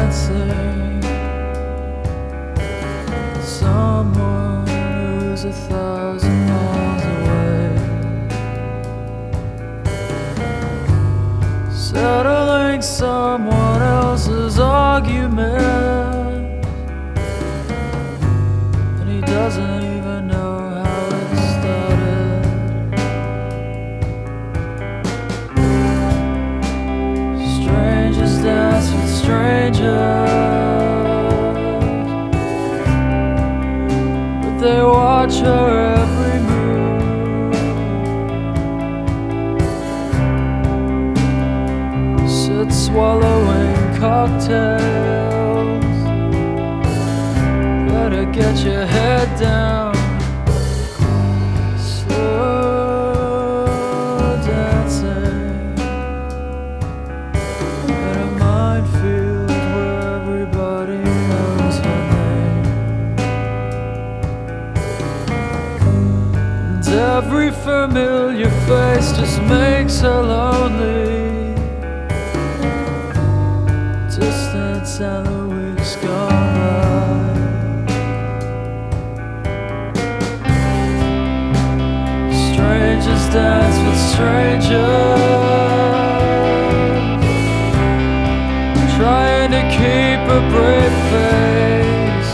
dancing. Someone who's 1,000 miles away, settling someone else's argument, and he doesn't even know how it started. Strangers dance with strangers, but they watch her every move. Sit swallowing cocktails, better get your head down. Slow dancing in a minefield where everybody knows her name, and every familiar face just makes her lonely. Distance and the weeks gone by. Strangers dance with strangers, trying to keep a brave face,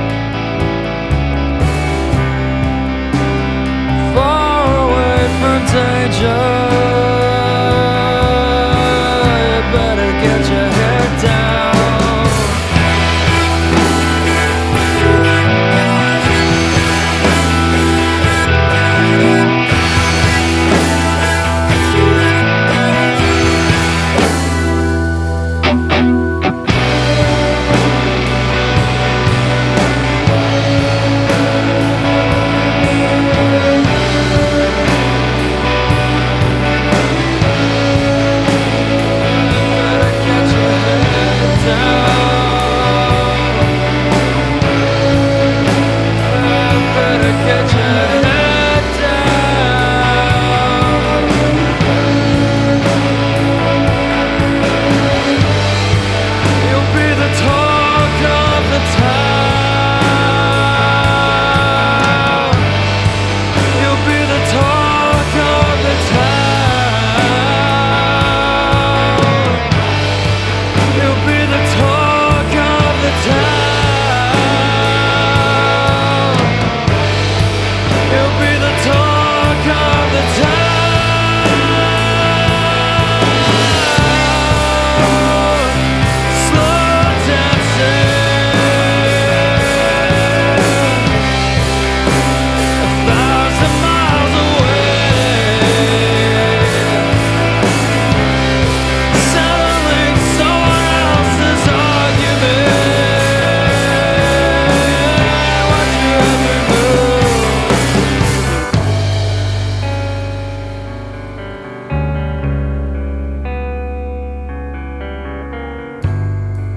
far away from danger. You better get your head down.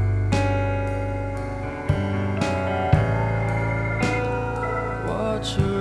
Watch her